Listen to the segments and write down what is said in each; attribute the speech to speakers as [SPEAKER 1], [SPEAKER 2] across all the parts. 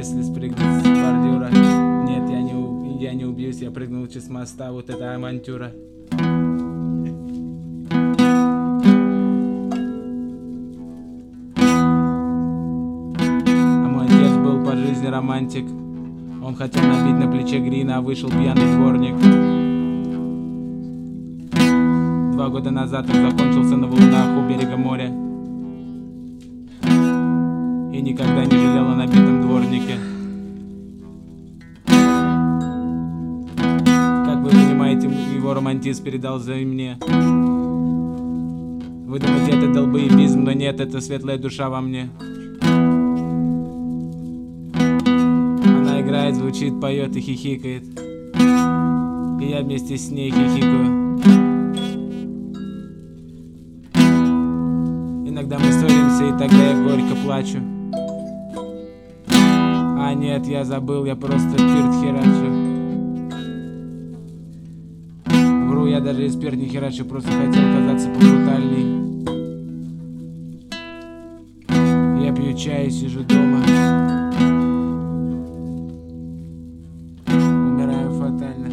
[SPEAKER 1] если спрыгнуть с бордюра. Нет, я не убьюсь, я прыгнул через моста, вот это авантюра. А мой отец был по жизни романтик. Он хотел набить на плече Грина, а вышел пьяный дворник. 2 года назад он закончился на валунах у берега моря. И никогда не жалел о набитом дворнике. Как вы понимаете, его романтизм передался и мне. Вы думаете, это долбоебизм, но нет, это светлая душа во мне. Она играет, звучит, поет и хихикает. И я вместе с ней хихикаю. Иногда мы ссоримся, и тогда я горько плачу. А нет, я забыл, я просто спирт херачу. Вру, я даже и спирт не херачу, просто хотел казаться побрутальней. Я пью чай и сижу дома. Умираю фатально.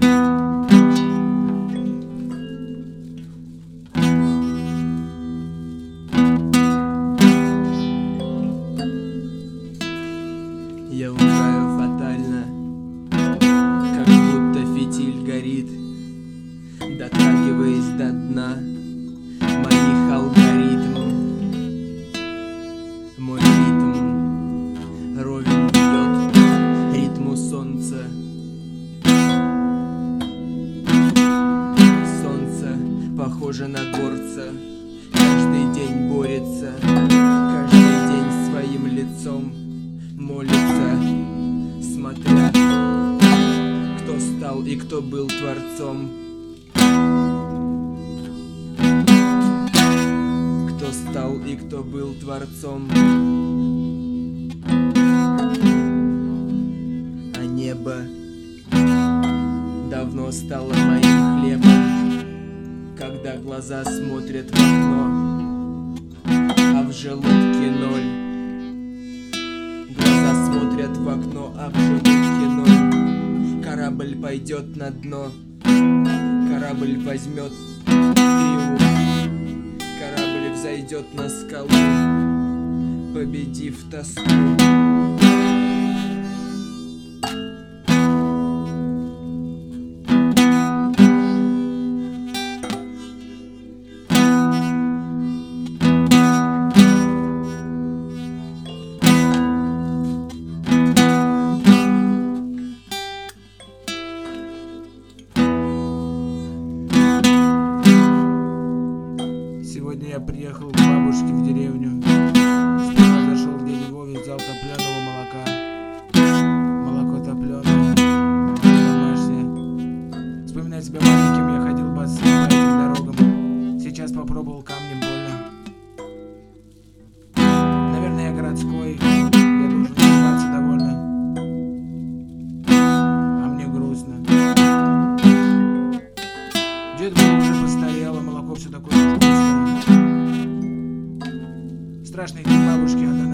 [SPEAKER 2] Я умираю фатально, как будто фитиль горит, дотрагиваясь до дна моих алгоритмов. Мой ритм ровен бьет ритму солнца. Солнце похоже на горца, каждый день борется, каждый день своим лицом молится, смотря, кто стал и кто был творцом. Кто стал и кто был творцом. А небо давно стало моим хлебом, когда глаза смотрят в окно, а в желудке ноль. Смотрят в окно, а в желудке ноль. Корабль пойдет на дно, корабль возьмет Криву, корабль взойдет на скалу, победив тоску.
[SPEAKER 1] Сегодня я приехал к бабушке в деревню. Сперва зашел к дяде Вове, взял топленого молока. Молоко топленое, домашнее. Вспоминаю себя маленьким, я ходил босым по этим дорогам. Сейчас попробовал, камнем больно. Наверное, я городской, я должен улыбаться довольно. А мне грустно. Дед был уже постарел, а молоко все такое вкусное. Страшно идти к бабушке, она